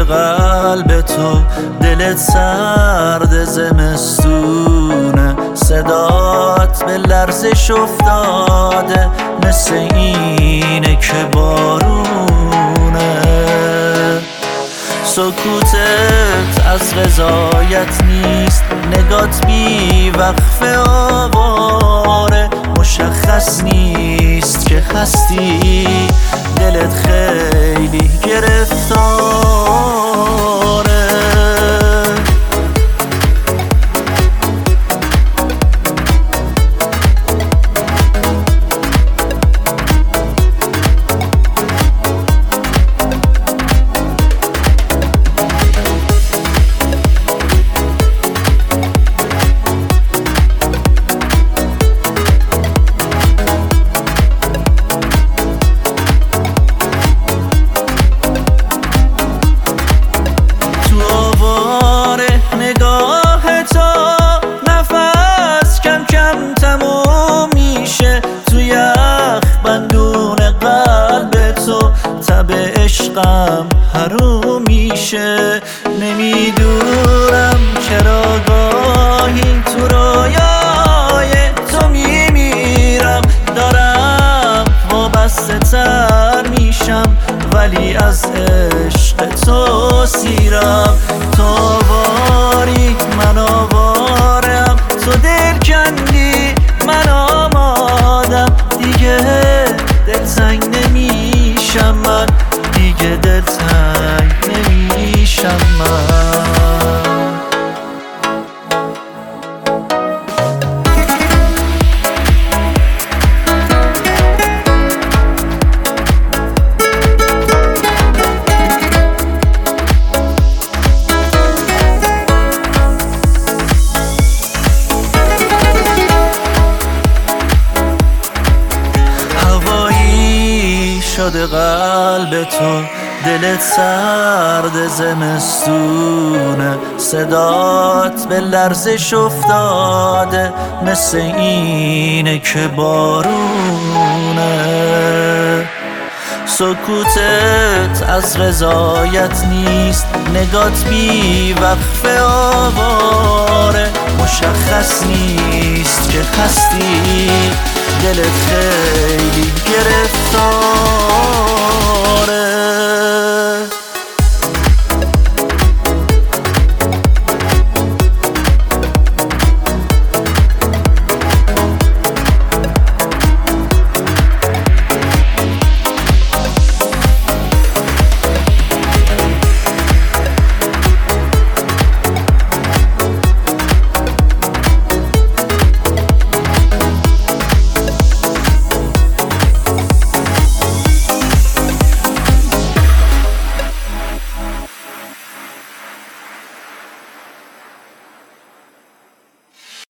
قلب تو، دلت سرد زمستونه، صدات به لرزش افتاده مثل اینه که بارونه. سکوتت از رضایت نیست، نگات بی وقفه آواره، مشخص نیست که هستی، دلت خیلی گرفتاره. عشقم حروم میشه، نمیدونم چرا گاهی تو رویای تو میمیرم، دارم وابسته تر میشم ولی از عشق تو سیرم. تو آواری من آوارم، تو دل کندی من آمادم، دیگه دلتنگ نمیشم من، دیگه دلتنگ نمیشم من. هوایی شده قلب تو، دلت سرد زمستونه، صدات به لرزش افتاده مثل اینه که بارونه. سکوتت از رضایت نیست، نگات بی وقفه آواره، مشخص نیست که هستی، دلت خیلی گرفتار.